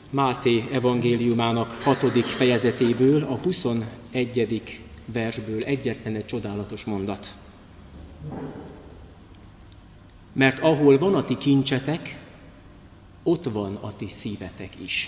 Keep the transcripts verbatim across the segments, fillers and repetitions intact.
Máté evangéliumának hatodik fejezetéből, a huszonegyedik versből egyetlen egy csodálatos mondat. Mert ahol van a ti kincsetek, ott van a ti szívetek is.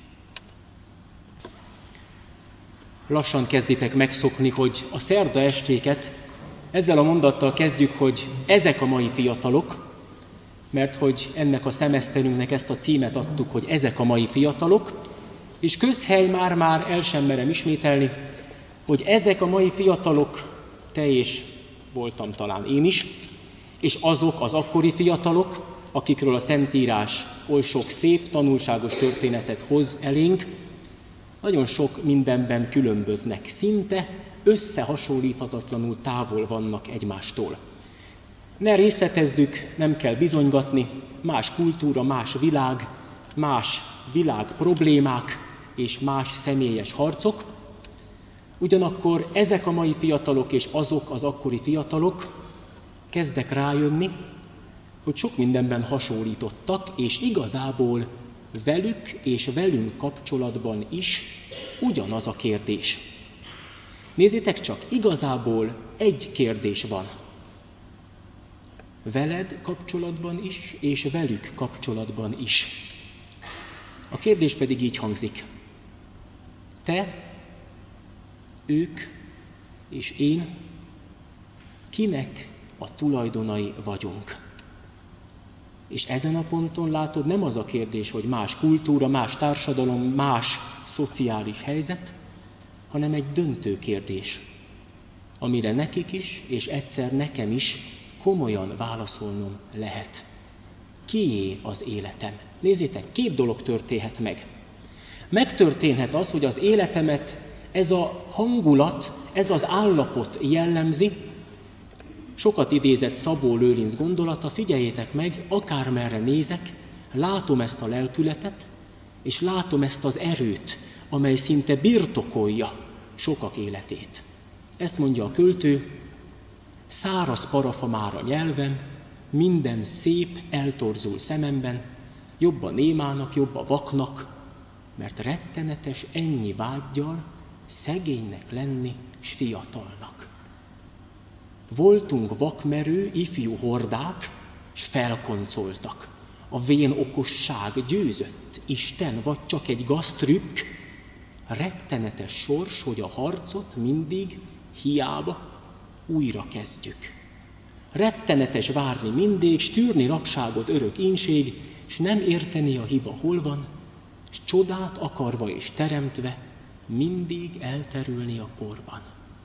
Lassan kezditek megszokni, hogy a szerda estéket ezzel a mondattal kezdjük, hogy ezek a mai fiatalok, mert hogy ennek a szemeszterünknek ezt a címet adtuk, hogy ezek a mai fiatalok, és közhely már-már el sem merem ismételni, hogy ezek a mai fiatalok, te és voltam talán én is, és azok az akkori fiatalok, akikről a Szentírás oly sok szép, tanulságos történetet hoz elénk, nagyon sok mindenben különböznek, szinte összehasonlíthatatlanul távol vannak egymástól. Ne részletezzük, nem kell bizonygatni, más kultúra, más világ, más világ problémák és más személyes harcok. Ugyanakkor ezek a mai fiatalok és azok az akkori fiatalok kezdek rájönni, hogy sok mindenben hasonlítottak, és igazából velük és velünk kapcsolatban is ugyanaz a kérdés. Nézzétek csak, igazából egy kérdés van. Veled kapcsolatban is, és velük kapcsolatban is. A kérdés pedig így hangzik. Te, ők és én kinek a tulajdonai vagyunk? És ezen a ponton látod, nem az a kérdés, hogy más kultúra, más társadalom, más szociális helyzet, hanem egy döntő kérdés, amire nekik is, és egyszer nekem is komolyan válaszolnom lehet. Kié az életem? Nézzétek, két dolog történhet meg. Megtörténhet az, hogy az életemet ez a hangulat, ez az állapot jellemzi. Sokat idézett Szabó Lőrinc gondolata, figyeljétek meg, akármerre nézek, látom ezt a lelkületet, és látom ezt az erőt, amely szinte birtokolja sokak életét. Ezt mondja a költő, száraz parafa már a nyelvem, minden szép eltorzul szememben, jobb a némának, jobb a vaknak, mert rettenetes ennyi vággyal szegénynek lenni s fiatalnak. Voltunk vakmerő ifjú hordák, s felkoncoltak. A vén okosság győzött, Isten vagy csak egy gaztrükk, rettenetes sors, hogy a harcot mindig hiába újra kezdjük. Rettenetes várni mindig, s tűrni rabságot örök ínség, s nem érteni a hiba hol van, s csodát akarva és teremtve mindig elterülni a porban.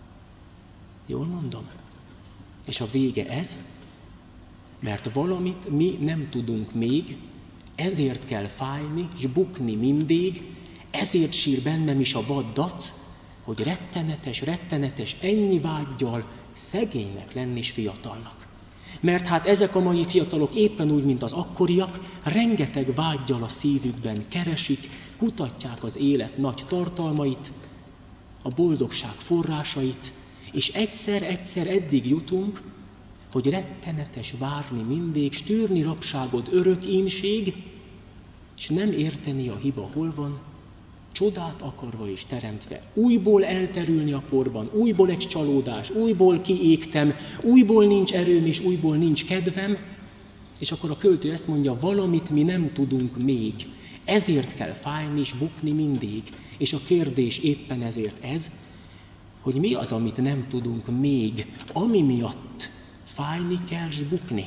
Jól mondom? És a vége ez, mert valamit mi nem tudunk még, ezért kell fájni és bukni mindig, ezért sír bennem is a vad dac, hogy rettenetes, rettenetes ennyi vággyal szegénynek lenni és fiatalnak. Mert hát ezek a mai fiatalok éppen úgy, mint az akkoriak, rengeteg vággyal a szívükben keresik, kutatják az élet nagy tartalmait, a boldogság forrásait, és egyszer-egyszer eddig jutunk, hogy rettenetes várni mindig, s tűrni rabságod örök ínség, és nem érteni a hiba hol van, csodát akarva és teremtve, újból elterülni a porban, újból egy csalódás, újból kiégtem, újból nincs erőm és újból nincs kedvem, és akkor a költő ezt mondja, valamit mi nem tudunk még, ezért kell fájni és bukni mindig, és a kérdés éppen ezért ez, hogy mi az, amit nem tudunk még, ami miatt fájni kell s bukni.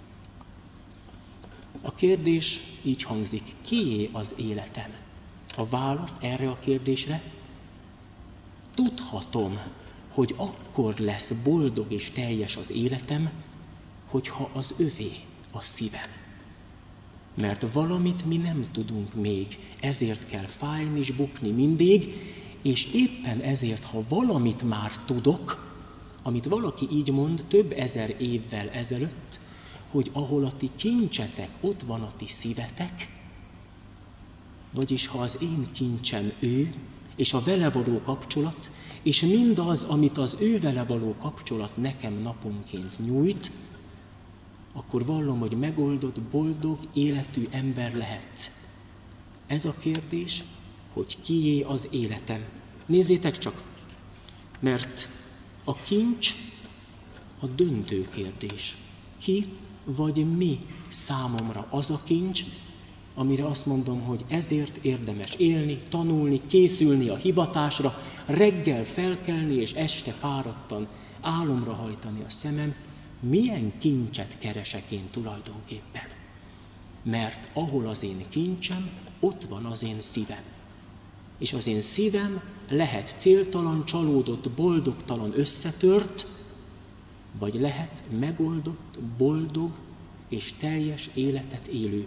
A kérdés így hangzik, kié az életem? A válasz erre a kérdésre, tudhatom, hogy akkor lesz boldog és teljes az életem, hogyha az övé a szívem. Mert valamit mi nem tudunk még, ezért kell fájni és bukni mindig, és éppen ezért, ha valamit már tudok, amit valaki így mond több ezer évvel ezelőtt, hogy ahol a ti kincsetek, ott van a ti szívetek, vagyis ha az én kincsem ő, és a vele való kapcsolat, és mindaz, amit az ő vele való kapcsolat nekem naponként nyújt, akkor vallom, hogy megoldott, boldog életű ember lehetsz. Ez a kérdés, hogy kié az életem. Nézzétek csak, mert a kincs a döntő kérdés. Ki vagy mi számomra az a kincs, amire azt mondom, hogy ezért érdemes élni, tanulni, készülni a hivatásra, reggel felkelni és este fáradtan álomra hajtani a szemem, milyen kincset keresek én tulajdonképpen. Mert ahol az én kincsem, ott van az én szívem. És az én szívem lehet céltalan, csalódott, boldogtalan, összetört, vagy lehet megoldott, boldog és teljes életet élő.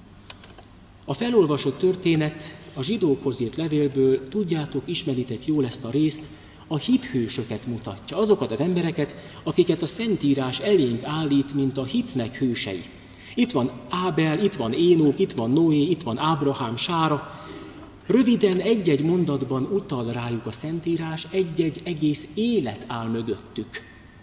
A felolvasott történet a zsidókhoz írt levélből, tudjátok, ismeritek jól ezt a részt, a hithősöket mutatja, azokat az embereket, akiket a Szentírás elénk állít, mint a hitnek hősei. Itt van Ábel, itt van Énok, itt van Noé, itt van Ábrahám, Sára. Röviden egy-egy mondatban utal rájuk a Szentírás, egy-egy egész élet áll mögöttük.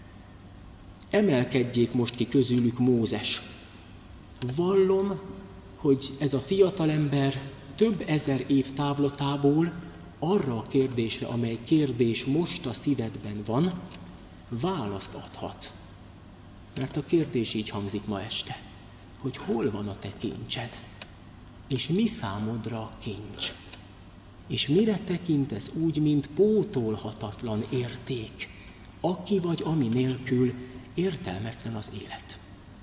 Emelkedjék most ki közülük Mózes. Vallom, hogy ez a fiatalember több ezer év távlatából arra a kérdésre, amely kérdés most a szívedben van, választ adhat. Mert a kérdés így hangzik ma este, hogy hol van a te kincsed, és mi számodra a kincs, és mire tekintesz úgy, mint pótolhatatlan érték, aki vagy ami nélkül értelmetlen az élet.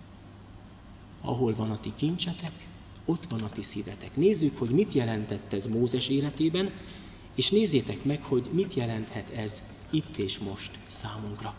Ahol van a ti kincsetek, ott van a ti szívetek. Nézzük, hogy mit jelentett ez Mózes életében, és nézzétek meg, hogy mit jelenthet ez itt és most számunkra.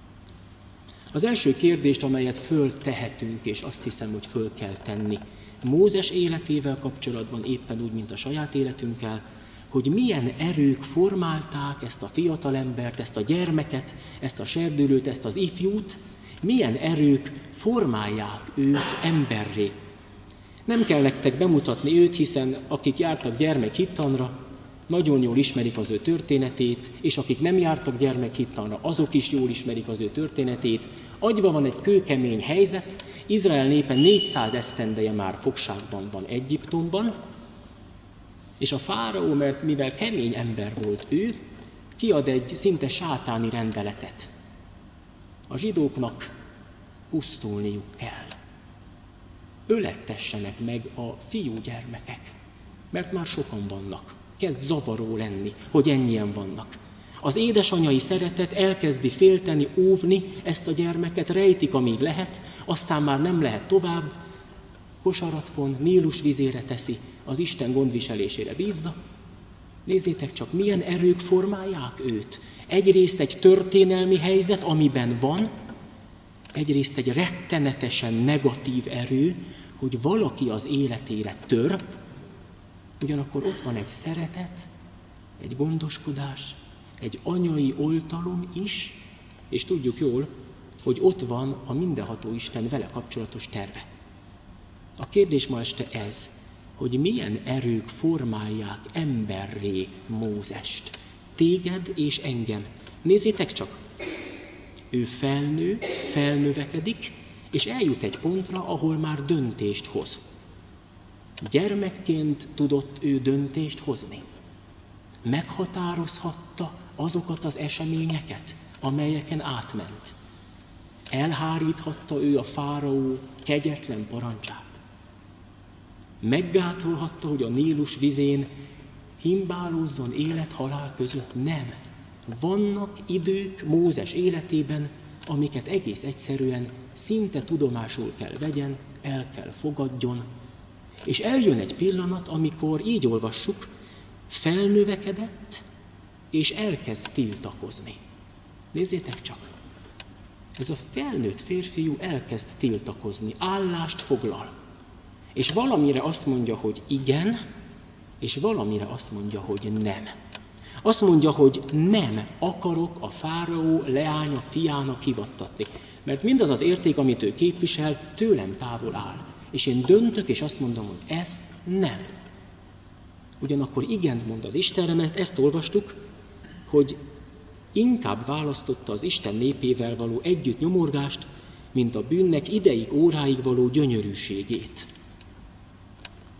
Az első kérdést, amelyet föltehetünk, és azt hiszem, hogy föl kell tenni Mózes életével kapcsolatban, éppen úgy, mint a saját életünkkel, hogy milyen erők formálták ezt a fiatalembert, ezt a gyermeket, ezt a serdülőt, ezt az ifjút, milyen erők formálják őt emberré. Nem kell nektek bemutatni őt, hiszen akik jártak gyermekhittanra, nagyon jól ismerik az ő történetét, és akik nem jártak gyermekhittanra, azok is jól ismerik az ő történetét. Agyva van egy kőkemény helyzet, Izrael népe négyszáz esztendeje már fogságban van Egyiptomban, és a fáraó, mert mivel kemény ember volt ő, kiad egy szinte sátáni rendeletet. A zsidóknak pusztulniuk kell. Ölettessenek meg a fiúgyermekek, mert már sokan vannak. Kezd zavaró lenni, hogy ennyien vannak. Az édesanyai szeretet elkezdi félteni, óvni ezt a gyermeket, rejtik, amíg lehet, aztán már nem lehet tovább, kosarat von, Nílus vizére teszi, az Isten gondviselésére bízza. Nézzétek csak, milyen erők formálják őt. Egyrészt egy történelmi helyzet, amiben van, egyrészt egy rettenetesen negatív erő, hogy valaki az életére tör, ugyanakkor ott van egy szeretet, egy gondoskodás, egy anyai oltalom is, és tudjuk jól, hogy ott van a mindenható Isten vele kapcsolatos terve. A kérdés ma este ez, hogy milyen erők formálják emberré Mózest, téged és engem. Nézzétek csak, ő felnő, felnövekedik, és eljut egy pontra, ahol már döntést hoz. Gyermekként tudott ő döntést hozni. Meghatározhatta azokat az eseményeket, amelyeken átment. Elháríthatta ő a fáraó kegyetlen parancsát. Meggátolhatta, hogy a Nílus vizén himbálózzon élet-halál között? Nem. Vannak idők Mózes életében, amiket egész egyszerűen szinte tudomásul kell vegyen, el kell fogadjon, és eljön egy pillanat, amikor így olvassuk, felnövekedett, és elkezd tiltakozni. Nézzétek csak! Ez a felnőtt férfiú elkezd tiltakozni, állást foglal. És valamire azt mondja, hogy igen, és valamire azt mondja, hogy nem. Azt mondja, hogy nem akarok a fáraó leánya fiának hivattatni. Mert mindaz az érték, amit ő képvisel, tőlem távol áll. És én döntök, és azt mondom, hogy ezt nem. Ugyanakkor igent mond az Istenre, mert ezt olvastuk, hogy inkább választotta az Isten népével való együtt nyomorgást, mint a bűnnek ideig, óráig való gyönyörűségét.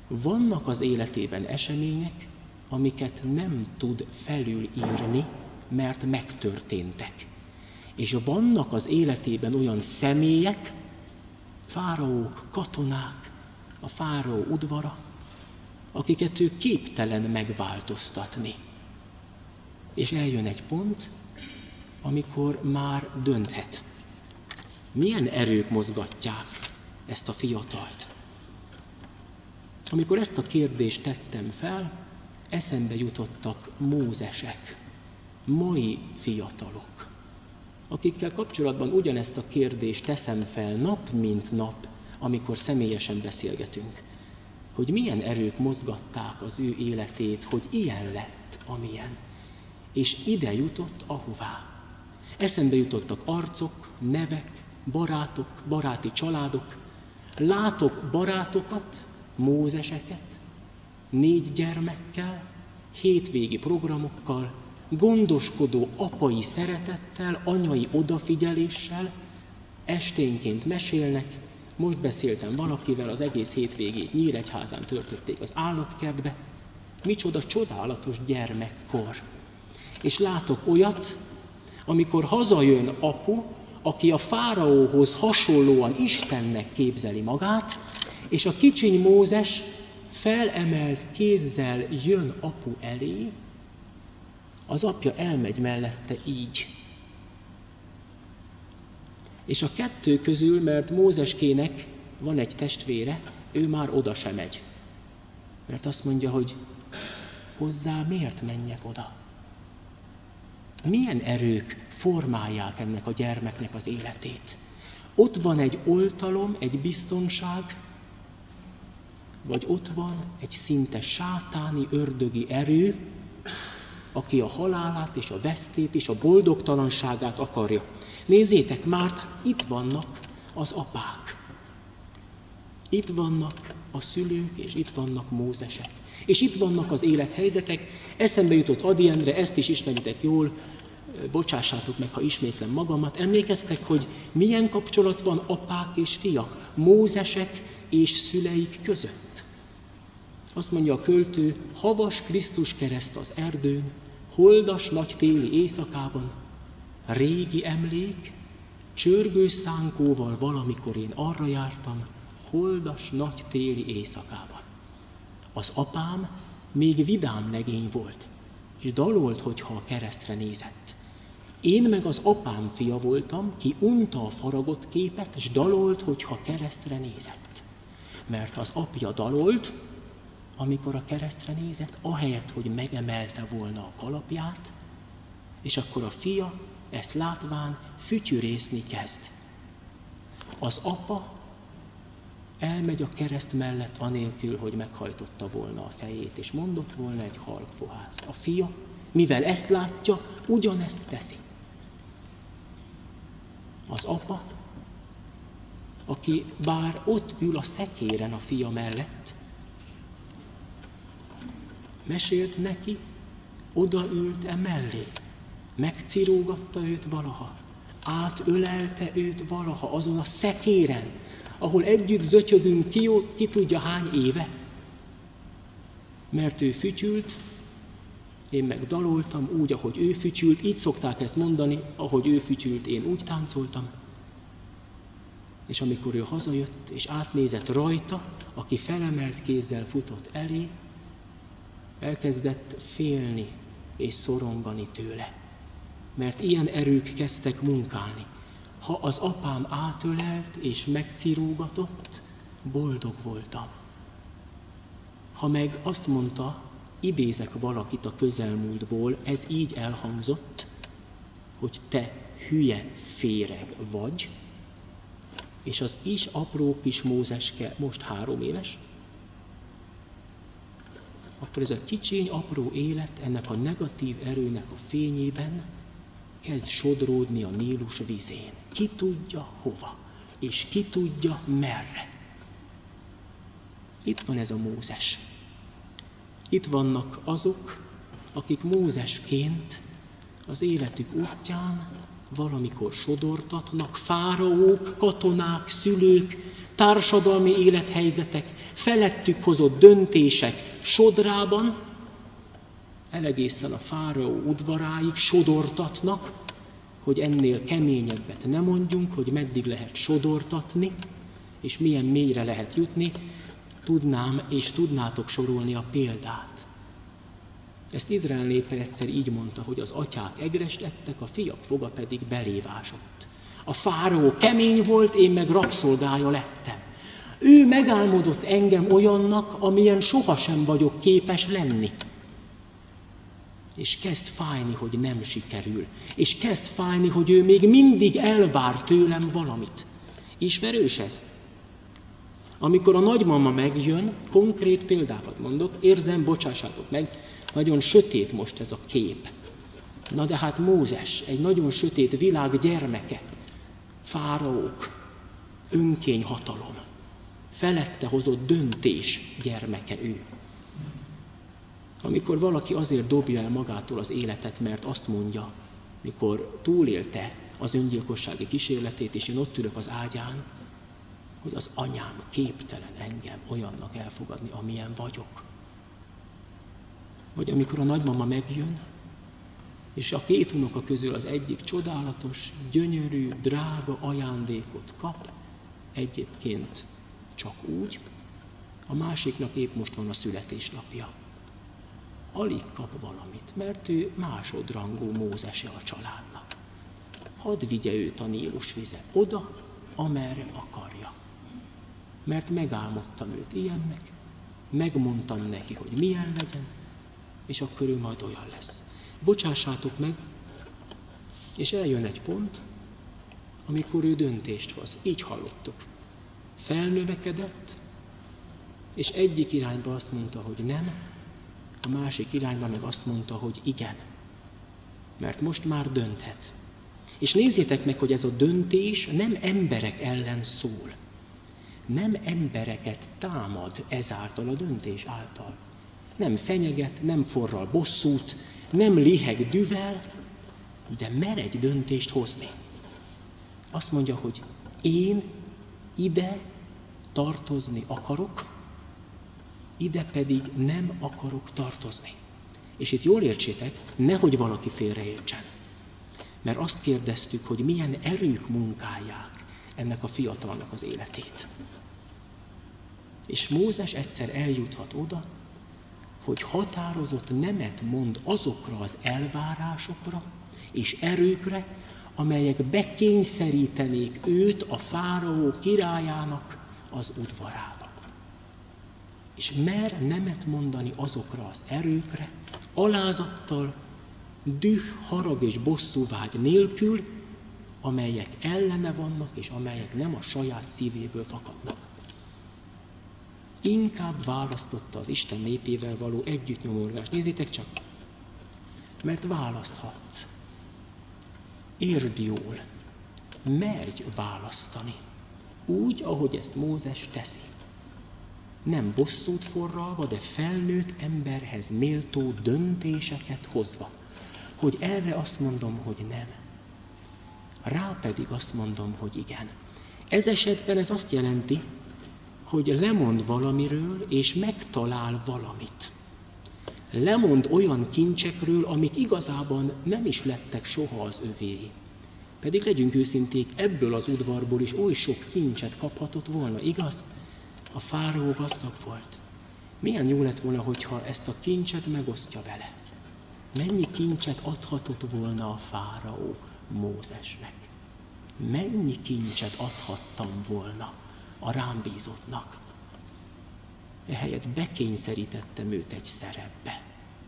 Vannak az életében események, amiket nem tud felülírni, mert megtörténtek. És vannak az életében olyan személyek, fáraók, katonák, a fáraó udvara, akiket ő képtelen megváltoztatni. És eljön egy pont, amikor már dönthet. Milyen erők mozgatják ezt a fiatalt? Amikor ezt a kérdést tettem fel, eszembe jutottak Mózesek, mai fiatalok, akikkel kapcsolatban ugyanezt a kérdést teszem fel nap mint nap, amikor személyesen beszélgetünk, hogy milyen erők mozgatták az ő életét, hogy ilyen lett, amilyen. És ide jutott ahová. Eszembe jutottak arcok, nevek, barátok, baráti családok. Látok barátokat, Mózeseket, négy gyermekkel, hétvégi programokkal, gondoskodó apai szeretettel, anyai odafigyeléssel, esténként mesélnek. Most beszéltem valakivel, az egész hétvégét Nyíregyházán töltötték az állatkertbe. Micsoda csodálatos gyermekkor. És látok olyat, amikor hazajön apu, aki a fáraóhoz hasonlóan Istennek képzeli magát, és a kicsiny Mózes felemelt kézzel jön apu elé, az apja elmegy mellette így. És a kettő közül, mert Mózeskének van egy testvére, ő már oda sem megy. Mert azt mondja, hogy hozzá miért menjek oda? Milyen erők formálják ennek a gyermeknek az életét? Ott van egy oltalom, egy biztonság, vagy ott van egy szinte sátáni, ördögi erő, aki a halálát és a vesztét és a boldogtalanságát akarja. Nézzétek, már itt vannak az apák. Itt vannak a szülők, és itt vannak Mózesek. És itt vannak az élethelyzetek. Eszembe jutott Adi Endre, ezt is ismeritek jól, bocsássátok meg, ha ismétlem magamat. Emlékeztek, hogy milyen kapcsolat van apák és fiak, Mózesek és szüleik között? Azt mondja a költő, havas Krisztus kereszt az erdőn, holdas nagy téli éjszakában, régi emlék, csörgős szánkóval valamikor én arra jártam, holdas nagy téli éjszakában. Az apám még vidám legény volt, és dalolt, hogyha a keresztre nézett. Én meg az apám fia voltam, ki unta a faragott képet, és dalolt, hogyha keresztre nézett. Mert az apja dalolt, amikor a keresztre nézett, ahelyett, hogy megemelte volna a kalapját, és akkor a fia ezt látván fütyűrészni kezd. Az apa elmegy a kereszt mellett anélkül, hogy meghajtotta volna a fejét, és mondott volna egy halkfohászt. A fia, mivel ezt látja, ugyanezt teszi. Az apa, aki bár ott ül a szekéren a fia mellett, mesélt neki, odaült e mellé, megcirógatta őt valaha, átölelte őt valaha azon a szekéren, ahol együtt zötyögünk ki, ki tudja hány éve. Mert ő fütyült, én meg daloltam úgy, ahogy ő fütyült, így szokták ezt mondani, ahogy ő fütyült, én úgy táncoltam. És amikor ő hazajött, és átnézett rajta, aki felemelt kézzel futott elé, elkezdett félni és szorongani tőle. Mert ilyen erők kezdtek munkálni. Ha az apám átölelt és megcirógatott, boldog voltam. Ha meg azt mondta, idézek valakit a közelmúltból, ez így elhangzott, hogy te hülye féreg vagy, és az is apró kis Mózeske most három éves, akkor ez a kicsiny, apró élet ennek a negatív erőnek a fényében kezd sodródni a Nílus vízén. Ki tudja hova, és ki tudja merre. Itt van ez a Mózes. Itt vannak azok, akik Mózesként az életük útján valamikor sodortatnak, fáraók, katonák, szülők, társadalmi élethelyzetek, felettük hozott döntések sodrában, elegészen a fáraó udvaráig sodortatnak, hogy ennél keményebbet ne mondjunk, hogy meddig lehet sodortatni, és milyen mélyre lehet jutni, tudnám és tudnátok sorolni a példát. Ezt Izrael népe egyszer így mondta, hogy az atyák egrest ettek, a fiak foga pedig belévásott. A fáraó kemény volt, én meg rabszolgája lettem. Ő megálmodott engem olyannak, amilyen sohasem vagyok képes lenni. És kezd fájni, hogy nem sikerül. És kezd fájni, hogy ő még mindig elvár tőlem valamit. Ismerős ez? Amikor a nagymama megjön, konkrét példákat mondok, érzem, bocsássátok meg, nagyon sötét most ez a kép. Na de hát Mózes, egy nagyon sötét világ gyermeke, fáraók, önkényhatalom, felette hozott döntés gyermeke ő. Amikor valaki azért dobja el magától az életet, mert azt mondja, mikor túlélte az öngyilkossági kísérletét, és én ott ülök az ágyán, hogy az anyám képtelen engem olyannak elfogadni, amilyen vagyok. Vagy amikor a nagymama megjön, és a két unoka közül az egyik csodálatos, gyönyörű, drága ajándékot kap, egyébként csak úgy, a másiknak épp most van a születésnapja. Alig kap valamit, mert ő másodrangú Mózese a családnak. Hadd vigye őt a Nílus vize oda, amerre akarja. Mert megálmodtam őt ilyennek, megmondtam neki, hogy milyen legyen, és akkor ő majd olyan lesz. Bocsássátok meg, és eljön egy pont, amikor ő döntést hoz. Így hallottuk. Felnövekedett, és egyik irányba azt mondta, hogy nem, a másik irányba meg azt mondta, hogy igen. Mert most már dönthet. És nézzétek meg, hogy ez a döntés nem emberek ellen szól. Nem embereket támad ezáltal a döntés által. Nem fenyeget, nem forral bosszút, nem liheg düvel, de mer egy döntést hozni. Azt mondja, hogy én ide tartozni akarok, ide pedig nem akarok tartozni. És itt jól értsétek, nehogy valaki félreértsen. Mert azt kérdeztük, hogy milyen erők munkálják ennek a fiatalnak az életét. És Mózes egyszer eljuthat oda, hogy határozott nemet mond azokra az elvárásokra és erőkre, amelyek bekényszerítenék őt a fáraó királyának az udvarába. És mer nemet mondani azokra az erőkre, alázattal, düh, harag és bosszúvágy nélkül, amelyek ellene vannak, és amelyek nem a saját szívéből fakadnak. Inkább választotta az Isten népével való együttnyomorgást. Nézzétek csak, mert választhatsz. Érd jól, merj választani, úgy, ahogy ezt Mózes teszi. Nem bosszút forralva, de felnőtt emberhez méltó döntéseket hozva. Hogy erre azt mondom, hogy nem. Rá pedig azt mondom, hogy igen. Ez esetben ez azt jelenti, hogy lemond valamiről, és megtalál valamit. Lemond olyan kincsekről, amik igazában nem is lettek soha az övéi. Pedig legyünk őszinték, ebből az udvarból is oly sok kincset kaphatott volna, igaz? A fáraó gazdag volt. Milyen jó lett volna, hogyha ezt a kincset megosztja vele. Mennyi kincset adhatott volna a fáraó Mózesnek? Mennyi kincset adhattam volna a rám bízottnak? Ehelyett bekényszerítettem őt egy szerepbe.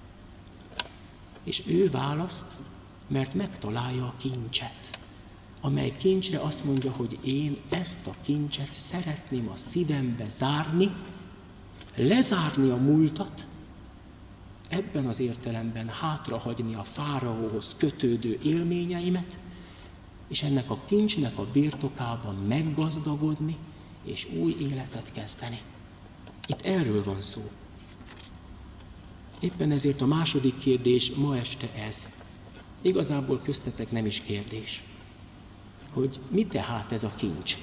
És ő választ, mert megtalálja a kincset, amely kincsre azt mondja, hogy én ezt a kincset szeretném a szívembe zárni, lezárni a múltat, ebben az értelemben hátrahagyni a fáraóhoz kötődő élményeimet, és ennek a kincsnek a birtokában meggazdagodni, és új életet kezdeni. Itt erről van szó. Éppen ezért a második kérdés ma este ez. Igazából köztetek nem is kérdés. hogy mi tehát ez a kincs.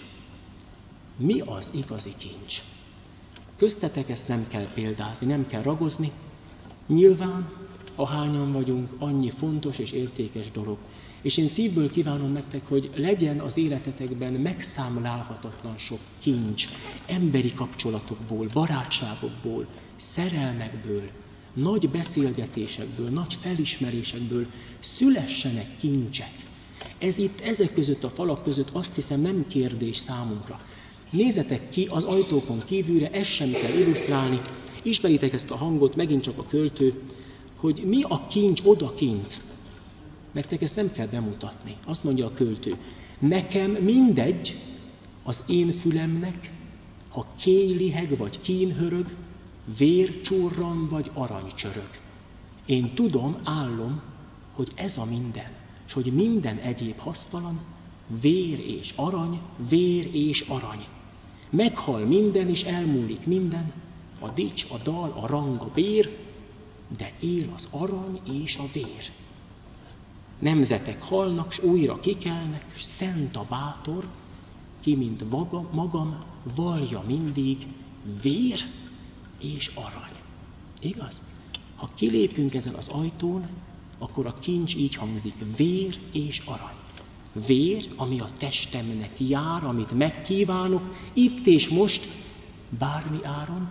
Mi az igazi kincs? Köztetek ezt nem kell példázni, nem kell ragozni. Nyilván, ahányan vagyunk, annyi fontos és értékes dolog. És én szívből kívánom nektek, hogy legyen az életetekben megszámlálhatatlan sok kincs, emberi kapcsolatokból, barátságokból, szerelmekből, nagy beszélgetésekből, nagy felismerésekből szülessenek kincsek. Ez itt, ezek között a falak között azt hiszem nem kérdés számunkra. Nézzetek ki az ajtókon kívülre, ezt sem kell illusztrálni, ismeritek ezt a hangot, megint csak a költő, hogy mi a kincs odakint. Nektek ezt nem kell bemutatni. Azt mondja a költő, nekem mindegy az én fülemnek, ha kéjliheg vagy kínhörög, vércsurran vagy aranycsörög. Én tudom, állom, hogy ez a minden, és hogy minden egyéb hasztalan, vér és arany, vér és arany. Meghal minden, és elmúlik minden, a dics, a dal, a rang, a bér, de él az arany és a vér. Nemzetek halnak, s újra kikelnek, s szent a bátor, ki, mint vaga, magam, vallja mindig vér és arany. Igaz? Ha kilépünk ezen az ajtón, akkor a kincs így hangzik, vér és arany. Vér, ami a testemnek jár, amit megkívánok, itt és most, bármi áron,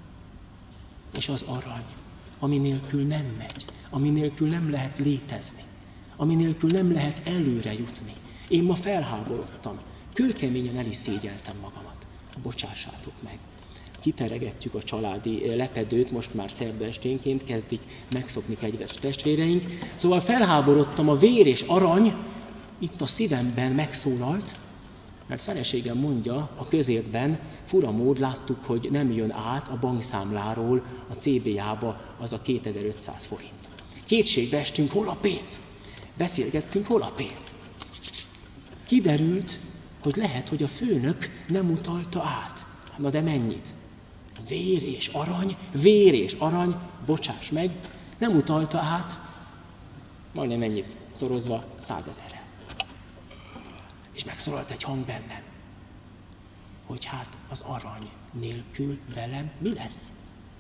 és az arany, ami nélkül nem megy, ami nélkül nem lehet létezni, ami nélkül nem lehet előre jutni. Én ma felháborodtam, kőkeményen el is szégyeltem magamat. Bocsássátok meg. Kiteregetjük a családi lepedőt, most már szerda esténként kezdik megszokni kedves testvéreink. Szóval felháborodtam, a vér és arany itt a szívemben megszólalt, mert feleségem mondja, a közértben fura mód láttuk, hogy nem jön át a bankszámláról a cé bé á-ba az a kétezer-ötszáz forint. Kétségbe estünk, hol a pénz? Beszélgettünk, hol a pénz? Kiderült, hogy lehet, hogy a főnök nem utalta át. Na de mennyit? Vér és arany, vér és arany, bocsáss meg, nem utalta át, majdnem mennyit, szorozva százezerre. És megszólalt egy hang bennem, hogy hát az arany nélkül velem mi lesz?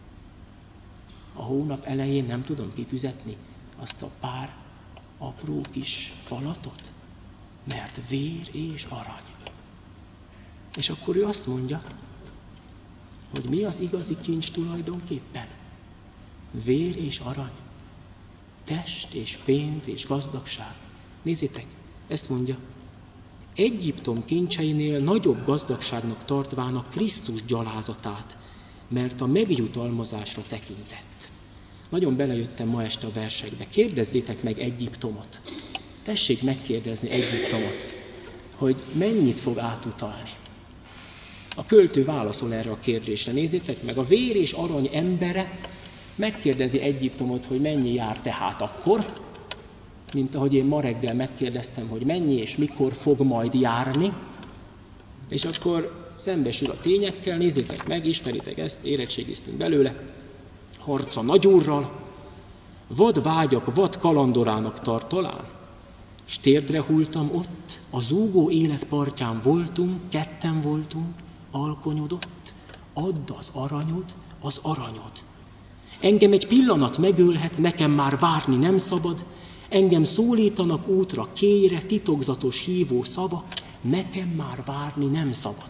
A hónap elején nem tudom kifizetni azt a pár apró kis falatot, mert vér és arany. És akkor ő azt mondja, hogy mi az igazi kincs tulajdonképpen? Vér és arany, test és pénz és gazdagság. Nézzétek, ezt mondja, Egyiptom kincseinél nagyobb gazdagságnak tartvának Krisztus gyalázatát, mert a megjutalmazásra tekintett. Nagyon belejöttem ma este a versekbe. Kérdezzétek meg Egyiptomot. Tessék megkérdezni Egyiptomot, hogy mennyit fog átutalni. A költő válaszol erre a kérdésre. Nézzétek meg, a vér és arany embere megkérdezi Egyiptomot, hogy mennyi jár tehát akkor, mint ahogy én ma reggel megkérdeztem, hogy mennyi és mikor fog majd járni, és akkor szembesül a tényekkel, nézzétek meg, ismeritek ezt, érettségiztünk belőle, harca nagyúrral, vad vágyak, vad kalandorának tart talán, s térdre hultam ott, a zúgó élet partján voltunk, ketten voltunk, alkonyodott, add az aranyod, az aranyod. Engem egy pillanat megölhet, nekem már várni nem szabad, engem szólítanak útra, kéjre, titokzatos hívó szava, nekem már várni nem szabad.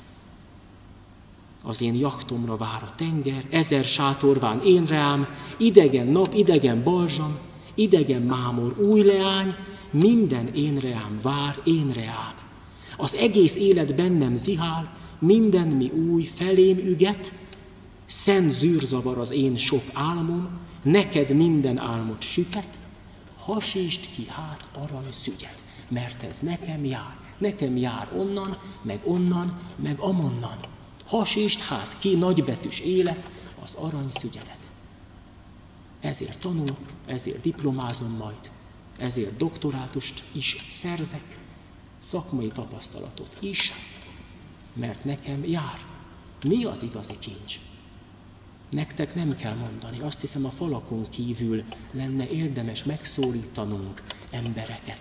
Az én jachtomra vár a tenger, ezer sátorván én reám, idegen nap, idegen balzsam, idegen mámor, új leány, minden én reám vár, én reám. Az egész élet bennem zihál, minden mi új felém üget, szent zűrzavar az én sok álmom, neked minden álmot süket, hasítsd ki hát arany szügyet, mert ez nekem jár, nekem jár onnan, meg onnan, meg amonnan. Hasítsd hát ki nagybetűs élet az arany szügyedet. Ezért tanulok, ezért diplomázom majd, ezért doktorátust is szerzek, szakmai tapasztalatot is, mert nekem jár. Mi az igazi kincs? Nektek nem kell mondani, azt hiszem a falakon kívül lenne érdemes megszólítanunk embereket,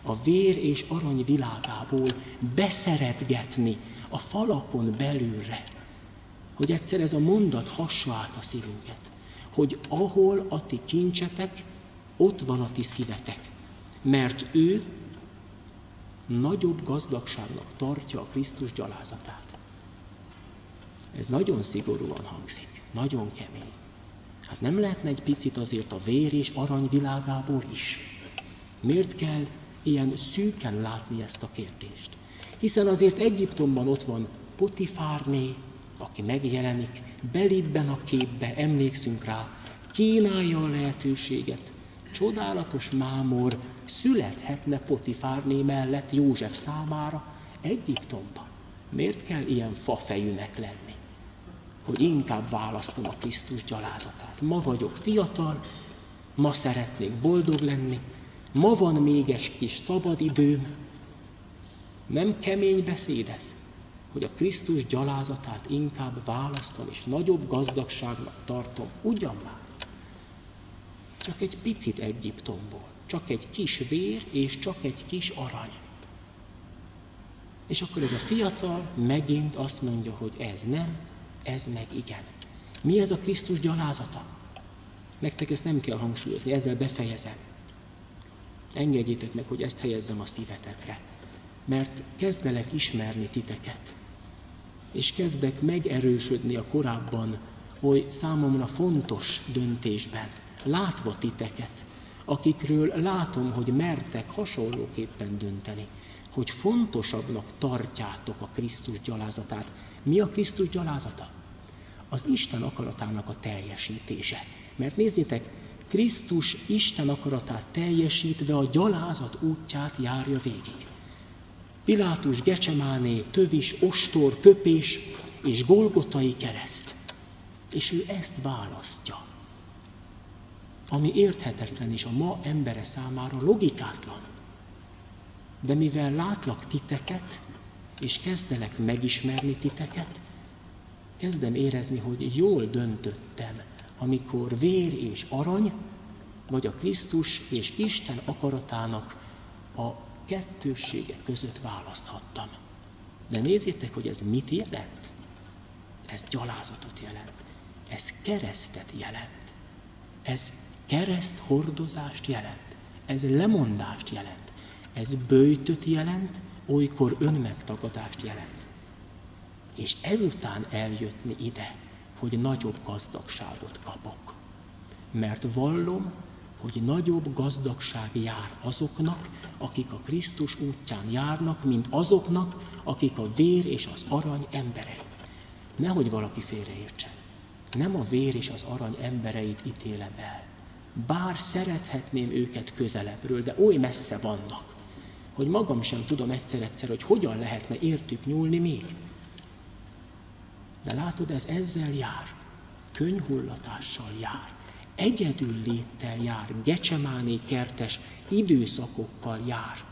a vér és arany világából beszeretgetni a falakon belülre, hogy egyszer ez a mondat hassa át a szívünket, hogy ahol a ti kincsetek, ott van a ti szívetek, mert ő nagyobb gazdagságnak tartja a Krisztus gyalázatát. Ez nagyon szigorúan hangzik, nagyon kemény. Hát nem lehetne egy picit azért a vér és arany világából is? Miért kell ilyen szűken látni ezt a kérdést? Hiszen azért Egyiptomban ott van Potifárné, aki megjelenik, belibben a képbe, emlékszünk rá, kínálja a lehetőséget. Csodálatos mámor születhetne Potifárné mellett József számára Egyiptomban. Miért kell ilyen fafejűnek lenni? Hogy inkább választom a Krisztus gyalázatát. Ma vagyok fiatal, ma szeretnék boldog lenni, ma van még egy kis szabad időm. Nem kemény beszéd ez, hogy a Krisztus gyalázatát inkább választom, és nagyobb gazdagságnak tartom, ugyan már. Csak egy picit Egyiptomból, csak egy kis vér, és csak egy kis arany. És akkor ez a fiatal megint azt mondja, hogy ez nem, ez meg igen. Mi ez a Krisztus gyalázata? Nektek ezt nem kell hangsúlyozni, ezzel befejezem. Engedjétek meg, hogy ezt helyezzem a szívetekre. Mert kezdelek ismerni titeket. És kezdek megerősödni a korábban oly számomra fontos döntésben, látva titeket, akikről látom, hogy mertek hasonlóképpen dönteni, hogy fontosabbnak tartjátok a Krisztus gyalázatát. Mi a Krisztus gyalázata? Az Isten akaratának a teljesítése. Mert nézzétek, Krisztus Isten akaratát teljesítve a gyalázat útját járja végig. Pilátus, Gecsemáné, tövis, ostor, köpés és golgotai kereszt. És ő ezt választja. Ami érthetetlen és a ma embere számára logikátlan. De mivel látlak titeket, és kezdelek megismerni titeket, kezdem érezni, hogy jól döntöttem, amikor vér és arany, vagy a Krisztus és Isten akaratának a kettőssége között választhattam. De nézzétek, hogy ez mit jelent? Ez gyalázatot jelent. Ez keresztet jelent. Ez kereszt hordozást jelent. Ez lemondást jelent. Ez böjtöt jelent, olykor önmegtagadást jelent. És ezután eljönni ide, hogy nagyobb gazdagságot kapok. Mert vallom, hogy nagyobb gazdagság jár azoknak, akik a Krisztus útján járnak, mint azoknak, akik a vér és az arany emberei. Nehogy valaki félreértsen. Nem a vér és az arany embereit ítélem el. Bár szerethetném őket közelebbről, de oly messze vannak, hogy magam sem tudom egyszer-egyszer, hogy hogyan lehetne értük nyúlni még. De látod, ez ezzel jár, könnyhullatással jár, egyedül léttel jár, Gecsemáné kertes időszakokkal jár.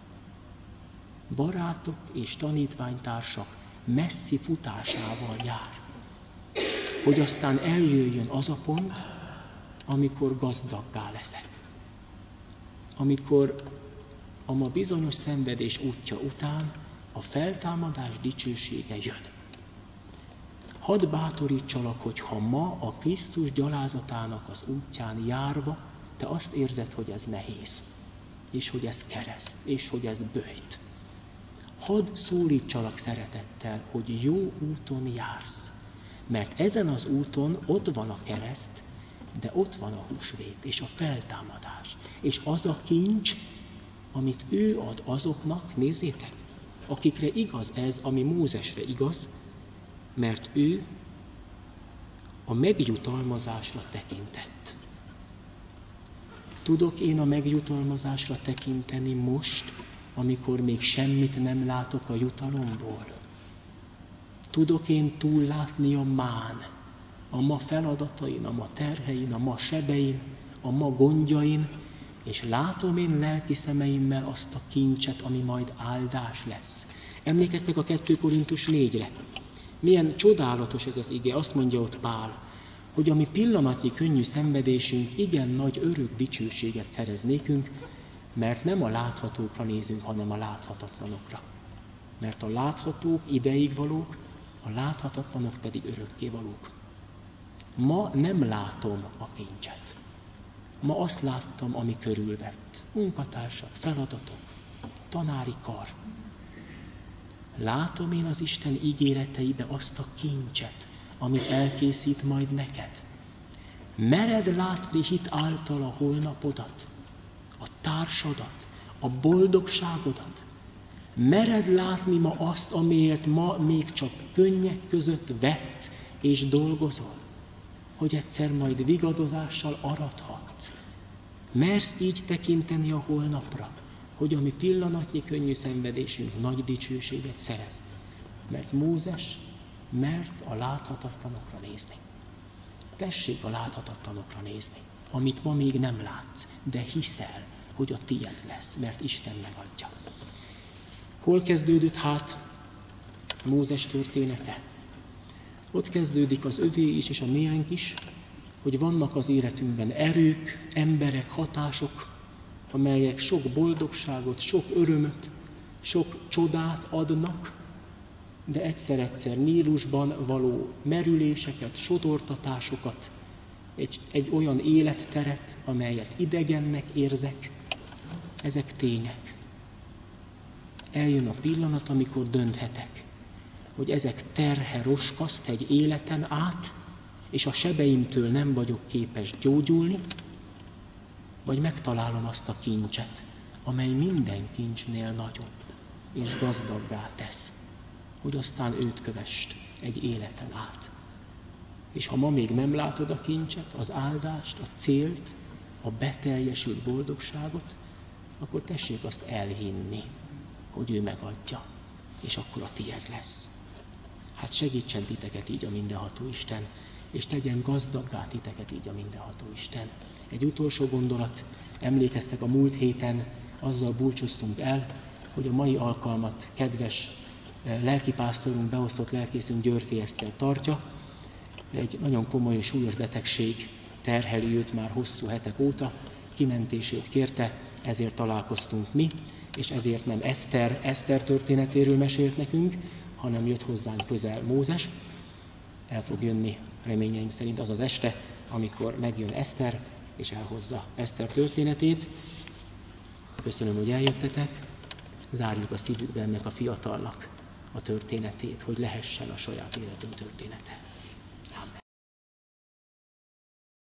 Barátok és tanítványtársak messzi futásával jár, hogy aztán eljöjjön az a pont, amikor gazdaggá leszek. Amikor a ma bizonyos szenvedés útja után a feltámadás dicsősége jön. Hadd bátorítsalak, hogy ha ma a Krisztus gyalázatának az útján járva, te azt érzed, hogy ez nehéz, és hogy ez kereszt, és hogy ez böjt. Hadd szólítsalak szeretettel, hogy jó úton jársz, mert ezen az úton ott van a kereszt, de ott van a húsvét, és a feltámadás, és az a kincs, amit ő ad azoknak, nézzétek, akikre igaz ez, ami Mózesre igaz, mert ő a megjutalmazásra tekintett. Tudok én a megjutalmazásra tekinteni most, amikor még semmit nem látok a jutalomból? Tudok én túllátni a mán, a ma feladatain, a ma terhein, a ma sebein, a ma gondjain, és látom én lelki szemeimmel azt a kincset, ami majd áldás lesz. Emlékeztek a kettő Korintus négyre? Milyen csodálatos ez az ige, azt mondja ott Pál, hogy a mi pillanatnyi könnyű szenvedésünk igen nagy örök dicsőséget szerez nékünk, Mert nem a láthatókra nézünk, hanem a láthatatlanokra. Mert a láthatók ideig valók, a láthatatlanok pedig örökké valók. Ma nem látom a kincset. Ma azt láttam, ami körülvett. Munkatársak, feladatok, tanári kar. Látom én az Isten ígéreteibe azt a kincset, amit elkészít majd neked. Mered látni hit által a holnapodat, a társadat, a boldogságodat. Mered látni ma azt, amiért ma még csak könnyek között vetsz és dolgozol, hogy egyszer majd vigadozással arathatsz. Mersz így tekinteni a holnapra, hogy a mi pillanatnyi könnyű szenvedésünk nagy dicsőséget szerez. Mert Mózes mert a láthatatlanokra nézni. Tessék a láthatatlanokra nézni, amit ma még nem látsz, de hiszel, hogy a tiéd lesz, mert Isten megadja. Hol kezdődött hát Mózes története? Ott kezdődik az övé is és a miénk is, hogy vannak az életünkben erők, emberek, hatások, amelyek sok boldogságot, sok örömöt, sok csodát adnak, de egyszer-egyszer Nílusban való merüléseket, sodortatásokat, egy, egy olyan életteret, amelyet idegennek érzek, ezek tények. Eljön a pillanat, amikor dönthetek, hogy ezek terhe roskaszt egy életen át, és a sebeimtől nem vagyok képes gyógyulni, vagy megtalálom azt a kincset, amely minden kincsnél nagyobb és gazdaggá tesz, hogy aztán őt kövest egy életen át. És ha ma még nem látod a kincset, az áldást, a célt, a beteljesült boldogságot, akkor tessék azt elhinni, hogy ő megadja, és akkor a tiéd lesz. Hát segítsen titeket így a mindenható Isten, és tegyen gazdaggá titeket így a mindenható Isten. Egy utolsó gondolat, emlékeztek, a múlt héten azzal búcsúztunk el, hogy a mai alkalmat kedves lelkipásztorunk, beosztott lelkészünk Györfi Eszter tartja. Egy nagyon komoly és súlyos betegség terheli őt már hosszú hetek óta, kimentését kérte, ezért találkoztunk mi, és ezért nem Eszter, Eszter történetéről mesélt nekünk, hanem jött hozzánk közel Mózes. El fog jönni reményeink szerint az az este, amikor megjön Eszter, és elhozza Eszter történetét. Köszönöm, hogy eljöttetek. Zárjuk a szívükbe ennek a fiatalnak a történetét, hogy lehessen a saját életünk története.